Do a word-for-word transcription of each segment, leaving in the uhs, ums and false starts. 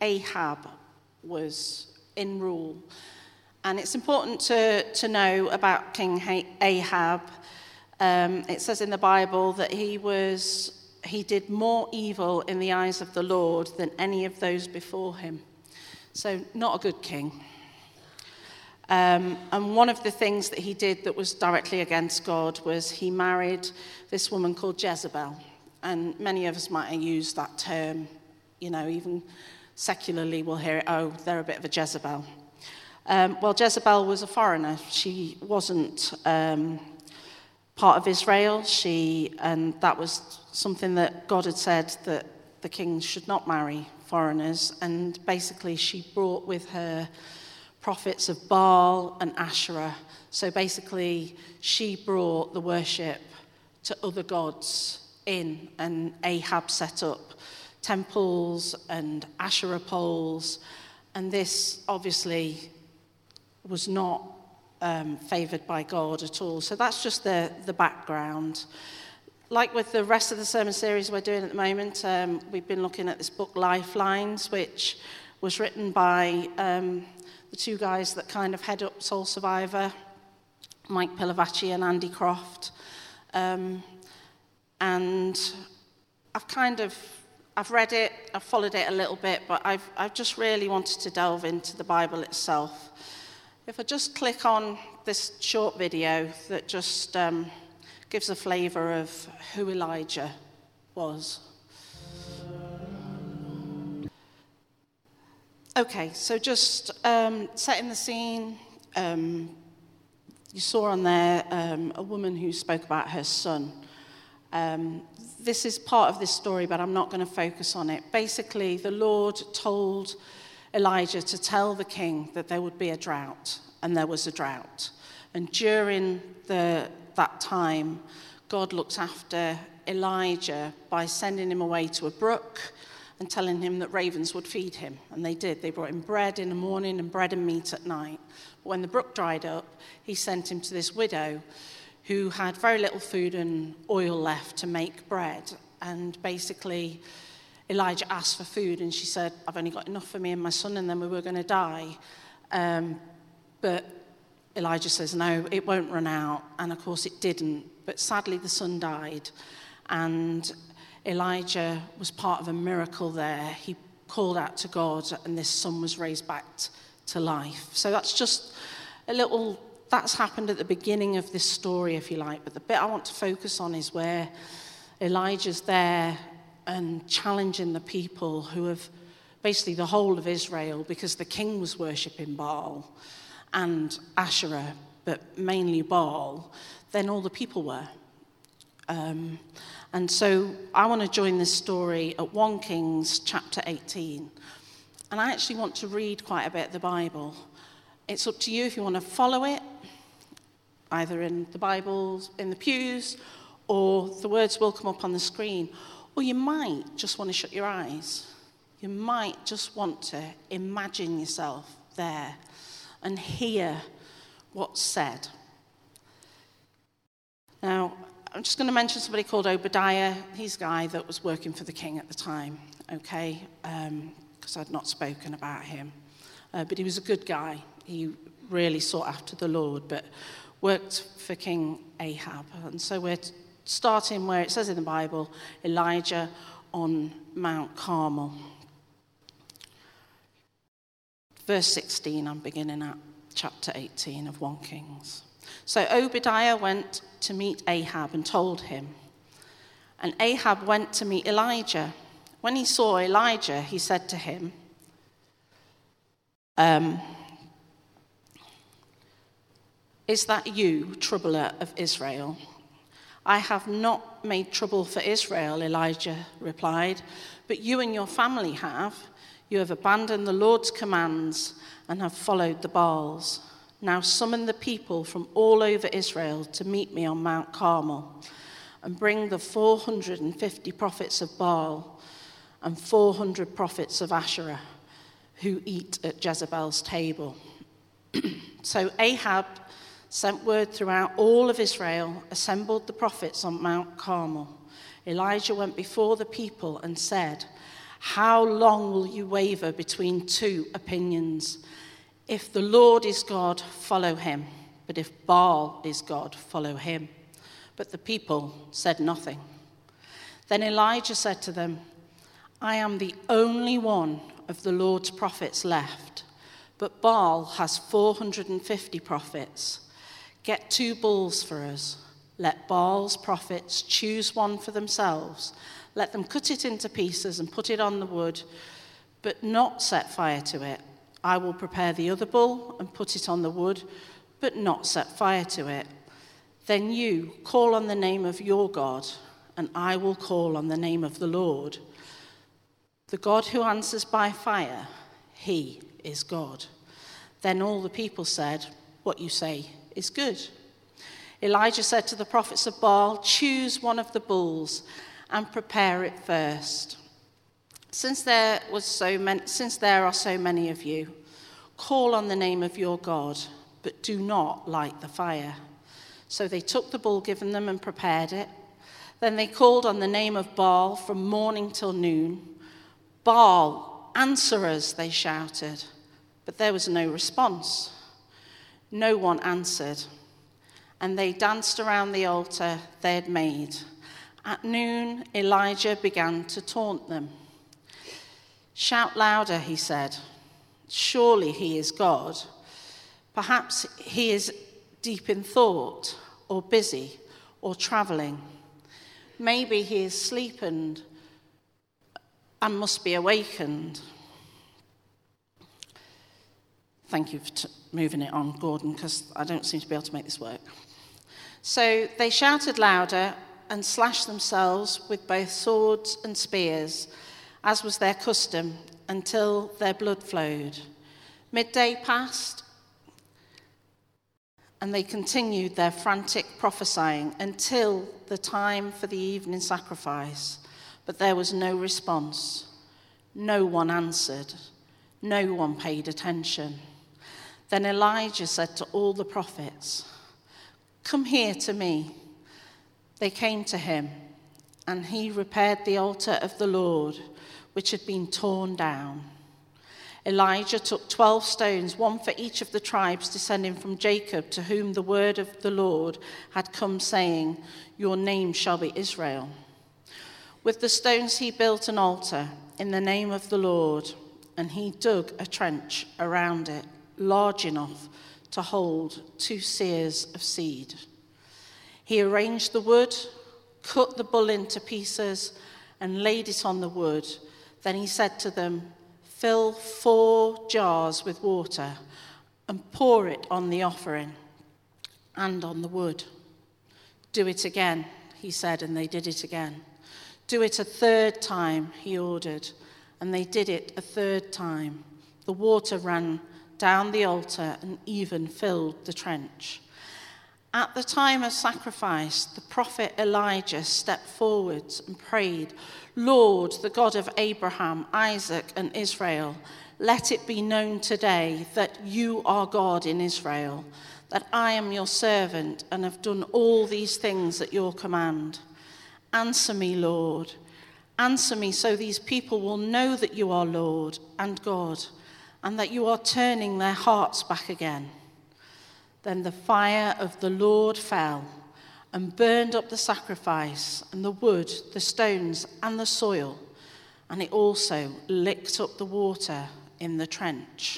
Ahab was in rule. And it's important to, to know about King Ahab. Um, it says in the Bible that he was he did more evil in the eyes of the Lord than any of those before him. So not a good king. Um, and one of the things that he did that was directly against God was he married this woman called Jezebel. And many of us might have used that term, you know, even secularly we'll hear it, oh, they're a bit of a Jezebel. Um, well, Jezebel was a foreigner. She wasn't um, part of Israel. She, and that was something that God had said that the kings should not marry foreigners. And basically she brought with her prophets of Baal and Asherah. So basically she brought the worship to other gods in, and Ahab set up temples and Asherah poles, and this obviously was not um, favoured by God at all. So that's just the, the background. Like with the rest of the sermon series we're doing at the moment, um, we've been looking at this book Lifelines, which was written by um, the two guys that kind of head up Soul Survivor, Mike Pilavachi and Andy Croft. Um, and I've kind of, I've read it, I've followed it a little bit, but I've, I've just really wanted to delve into the Bible itself. If I just click on this short video that just um, gives a flavour of who Elijah was. Okay, so just um, setting the scene, um, you saw on there um, a woman who spoke about her son. Um, this is part of this story, but I'm not going to focus on it. Basically, the Lord told Elijah to tell the king that there would be a drought, and there was a drought. And during the, that time, God looked after Elijah by sending him away to a brook and telling him that ravens would feed him. And they did. They brought him bread in the morning and bread and meat at night. But when the brook dried up, he sent him to this widow who had very little food and oil left to make bread. And basically, Elijah asked for food, and she said, I've only got enough for me and my son, and then we were going to die. Um, but Elijah says, no, it won't run out. And of course it didn't. But sadly, the son died. And Elijah was part of a miracle there. He called out to God, and this son was raised back to life. So that's just a little, that's happened at the beginning of this story, if you like. But the bit I want to focus on is where Elijah's there and challenging the people who have, basically the whole of Israel, because the king was worshipping Baal and Asherah, but mainly Baal, then all the people were. Um, and so I want to join this story at First Kings chapter eighteen. And I actually want to read quite a bit of the Bible. It's up to you if you want to follow it, either in the Bible, in the pews, or the words will come up on the screen. Or you might just want to shut your eyes. You might just want to imagine yourself there and hear what's said. Now, I'm just going to mention somebody called Obadiah. He's a guy that was working for the king at the time, okay, because um, I'd not spoken about him. Uh, but he was a good guy. He really sought after the Lord, but worked for King Ahab. And so we're starting where it says in the Bible, Elijah on Mount Carmel. Verse sixteen, I'm beginning at chapter eighteen of First Kings. So Obadiah went to meet Ahab and told him. And Ahab went to meet Elijah. When he saw Elijah, he said to him, um, is that you, troubler of Israel? I have not made trouble for Israel, Elijah replied, but you and your family have. You have abandoned the Lord's commands and have followed the Baals. Now summon the people from all over Israel to meet me on Mount Carmel, and bring the four hundred fifty prophets of Baal and four hundred prophets of Asherah who eat at Jezebel's table. So Ahab sent word throughout all of Israel, assembled the prophets on Mount Carmel. Elijah went before the people and said, How long will you waver between two opinions? If the Lord is God, follow him. But if Baal is God, follow him." But the people said nothing. Then Elijah said to them, "I am the only one of the Lord's prophets left, but Baal has four hundred fifty prophets. Get two bulls for us. Let Baal's prophets choose one for themselves. Let them cut it into pieces and put it on the wood, but not set fire to it. I will prepare the other bull and put it on the wood, but not set fire to it. Then you call on the name of your God, and I will call on the name of the Lord. The God who answers by fire, he is God." Then all the people said, "What you say is good." Elijah said to the prophets of Baal, "Choose one of the bulls and prepare it first. Since there was so many, since there are so many of you, call on the name of your God, but do not light the fire." So they took the bull given them and prepared it. Then they called on the name of Baal from morning till noon. "Baal, answer us," they shouted. But there was no response. No one answered. And they danced around the altar they had made. At noon, Elijah began to taunt them. "Shout louder," he said. "Surely he is God. Perhaps he is deep in thought, or busy, or traveling. Maybe he is sleeping and must be awakened." Thank you for t- moving it on, Gordon, because I don't seem to be able to make this work. So they shouted louder and slashed themselves with both swords and spears, as was their custom, until their blood flowed. Midday passed, and they continued their frantic prophesying until the time for the evening sacrifice. But there was no response. No one answered. No one paid attention. Then Elijah said to all the prophets, "Come here to me." They came to him, and he repaired the altar of the Lord, which had been torn down. Elijah took twelve stones, one for each of the tribes descending from Jacob, to whom the word of the Lord had come, saying, "Your name shall be Israel." With the stones he built an altar in the name of the Lord, and he dug a trench around it, large enough to hold two seahs of seed. He arranged the wood, cut the bull into pieces, and laid it on the wood. Then he said to them, "Fill four jars with water and pour it on the offering and on the wood." "Do it again," he said, and they did it again. "Do it a third time," he ordered, and they did it a third time. The water ran down the altar and even filled the trench. At the time of sacrifice, the prophet Elijah stepped forwards and prayed, "Lord, the God of Abraham, Isaac, and Israel, let it be known today that you are God in Israel, that I am your servant and have done all these things at your command. Answer me, Lord. Answer me so these people will know that you are Lord and God, and that you are turning their hearts back again." Then the fire of the Lord fell and burned up the sacrifice and the wood, the stones, and the soil, and it also licked up the water in the trench.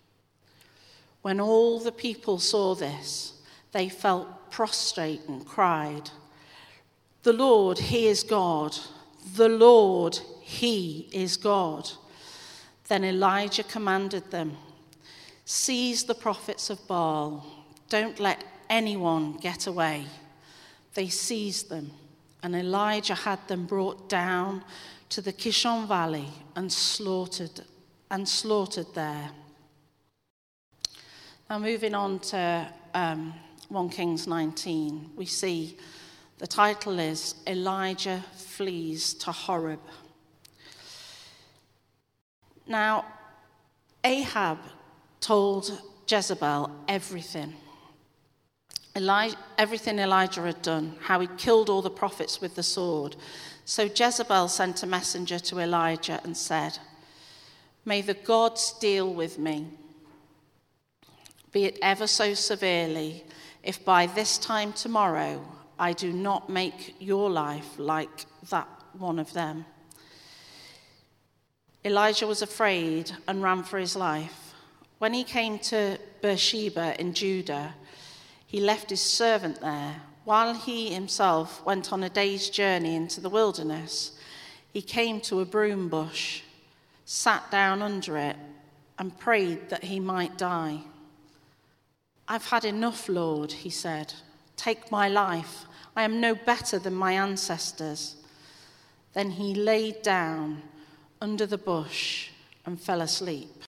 When all the people saw this, they fell prostrate and cried, "The Lord, he is God. The Lord, he is God." Then Elijah commanded them, "Seize the prophets of Baal. Don't let anyone get away." They seized them, and Elijah had them brought down to the Kishon Valley and slaughtered and slaughtered there. Now moving on to um, First Kings nineteen, we see the title is Elijah Flees to Horeb. Now, Ahab told Jezebel everything. Eli- everything Elijah had done, how he killed all the prophets with the sword. So Jezebel sent a messenger to Elijah and said, "May the gods deal with me, be it ever so severely, if by this time tomorrow I do not make your life like that one of them." Elijah was afraid and ran for his life. When he came to Beersheba in Judah, he left his servant there, while he himself went on a day's journey into the wilderness. He came to a broom bush, sat down under it, and prayed that he might die. "I've had enough, Lord," he said. "Take my life. I am no better than my ancestors." Then he laid down under the bush and fell asleep.